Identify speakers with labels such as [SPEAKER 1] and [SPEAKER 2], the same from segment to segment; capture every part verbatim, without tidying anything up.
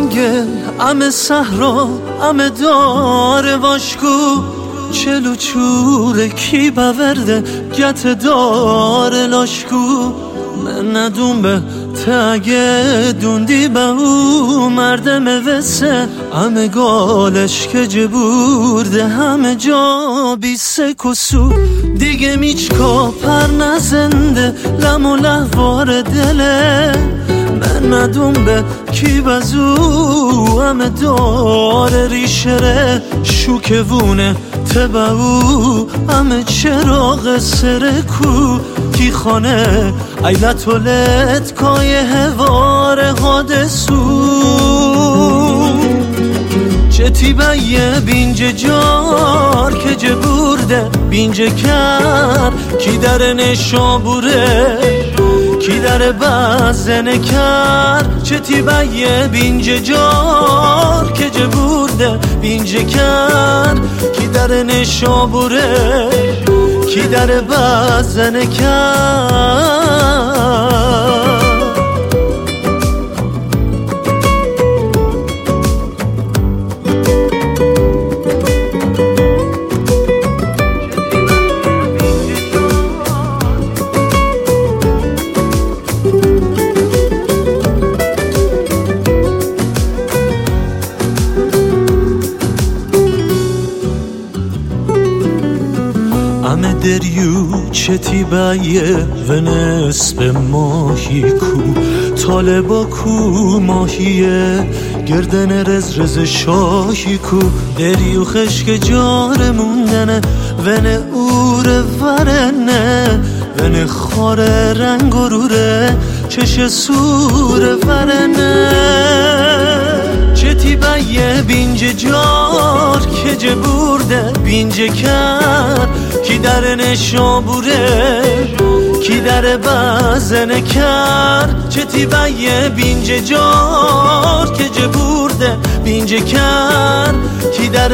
[SPEAKER 1] جنگل ام صحرا ام دار واشکو چلو چوره کی باورده گت دار لاشکو من ندون به تاگه دوندی به او مردم وسه همه گالش که جبورده همه جا بیسه کسو دیگه میچکا پر نزنده لم و لحوار دله من ندون به کی بزو همه داره ریشره شوکوونه تبعو همه چراغ سرکو کی خانه ایلت ولد کای هوار حادثو چتی بیه بینج جار که جبورده بینج کر کی در نشابوره کی در بزن کر چتی بیه بینج جار که جبورده بینج کر کی در نشابوره کی در بزن کر همه دریو چتی بایه و نصف ماهی کو طالبا کو ماهیه گردن رز رز شاهی کو دریو خشک جار موندنه ونه اوره ورنه ونه خاره رنگ و روره چش سور ورنه چتی بیه بینج جار که جبورده بینج کر کی در نشابوره کی در بزن کر چتی بیه بینج جار که جبورده بینج کر کی در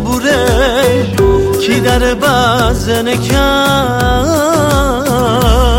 [SPEAKER 1] نشابوره کی در بزن کر